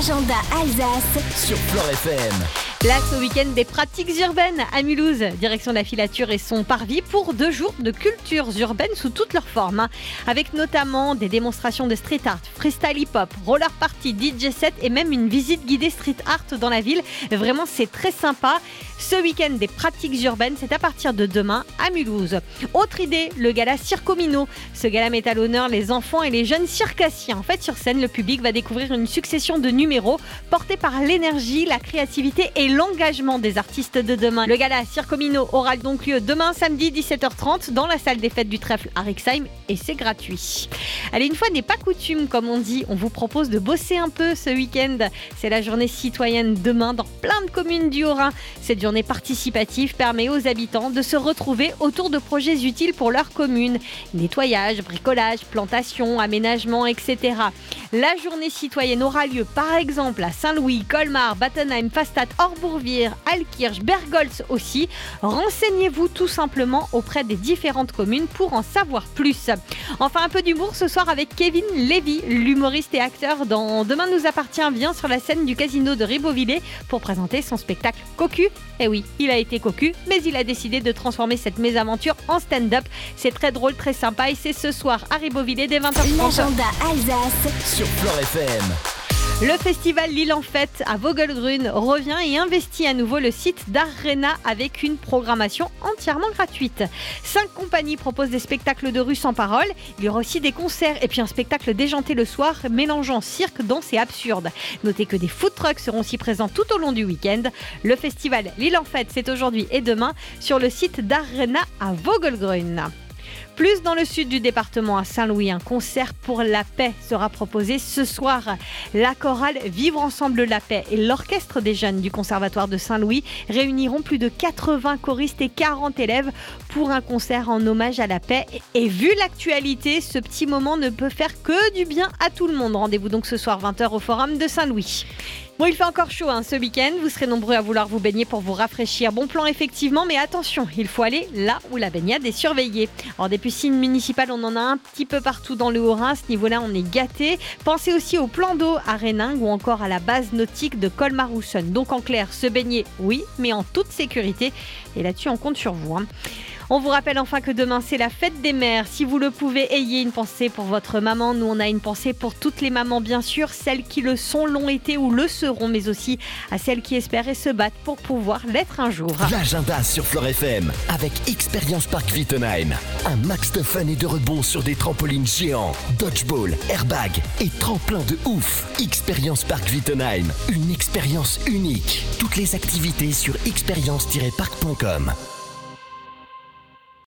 L'agenda Alsace sur Flore FM. Place au week-end des pratiques urbaines à Mulhouse. Direction la Filature et son parvis pour 2 jours de cultures urbaines sous toutes leurs formes. Avec notamment des démonstrations de street art, freestyle hip-hop, roller party, DJ set et même une visite guidée street art dans la ville. Vraiment, c'est très sympa. Ce week-end des pratiques urbaines, c'est à partir de demain à Mulhouse. Autre idée, le gala Circomino. Ce gala met à l'honneur les enfants et les jeunes circassiens. En fait, sur scène, le public va découvrir une succession de numéros portés par l'énergie, la créativité et l'engagement des artistes de demain. Le gala Circomino aura donc lieu demain samedi 17h30 dans la salle des fêtes du Trèfle à Rixheim et c'est gratuit. Allez, une fois n'est pas coutume, comme on dit, on vous propose de bosser un peu ce week-end. C'est la journée citoyenne demain dans plein de communes du Haut-Rhin. Cette journée participative permet aux habitants de se retrouver autour de projets utiles pour leur commune. Nettoyage, bricolage, plantation, aménagement, etc. La journée citoyenne aura lieu par exemple à Saint-Louis, Colmar, Battenheim, Pfastatt, Orbourvire, Altkirch, Bergholz aussi. Renseignez-vous tout simplement auprès des différentes communes pour en savoir plus. Enfin, un peu d'humour ce soir avec Kevin Lévy, l'humoriste et acteur dans Demain nous appartient, vient sur la scène du casino de Ribeauvillé pour présenter son spectacle Cocu. Eh oui, il a été cocu, mais il a décidé de transformer cette mésaventure en stand-up. C'est très drôle, très sympa et c'est ce soir à Ribeauvillé dès 20h30. L'agenda Alsace Sur Flore FM. Le festival L'Île en Fête à Vogelgrün revient et investit à nouveau le site d'Arena avec une programmation entièrement gratuite. 5 compagnies proposent des spectacles de rue sans parole. Il y aura aussi des concerts et puis un spectacle déjanté le soir mélangeant cirque, danse et absurde. Notez que des food trucks seront aussi présents tout au long du week-end. Le festival L'Île en Fête, c'est aujourd'hui et demain sur le site d'Arena à Vogelgrün. Plus dans le sud du département, à Saint-Louis, un concert pour la paix sera proposé ce soir. La chorale Vivre ensemble la paix et l'orchestre des jeunes du conservatoire de Saint-Louis réuniront plus de 80 choristes et 40 élèves pour un concert en hommage à la paix. Et vu l'actualité, ce petit moment ne peut faire que du bien à tout le monde. Rendez-vous donc ce soir 20h au Forum de Saint-Louis. Bon, il fait encore chaud ce week-end, vous serez nombreux à vouloir vous baigner pour vous rafraîchir. Bon plan effectivement, mais attention, il faut aller là où la baignade est surveillée. Alors des piscines municipales, on en a un petit peu partout dans le Haut-Rhin, à ce niveau-là on est gâtés. Pensez aussi au plan d'eau à Réningue ou encore à la base nautique de Colmar-Houssen. Donc en clair, se baigner, oui, mais en toute sécurité. Et là-dessus, on compte sur vous. On vous rappelle enfin que demain, c'est la fête des mères. Si vous le pouvez, ayez une pensée pour votre maman. Nous, on a une pensée pour toutes les mamans, bien sûr, celles qui le sont, l'ont été ou le seront, mais aussi à celles qui espèrent et se battent pour pouvoir l'être un jour. L'agenda sur Flore FM avec Expérience Park Wittenheim. Un max de fun et de rebond sur des trampolines géants, dodgeball, airbag et tremplin de ouf. Expérience Park Wittenheim, une expérience unique. Toutes les activités sur expérience-park.com.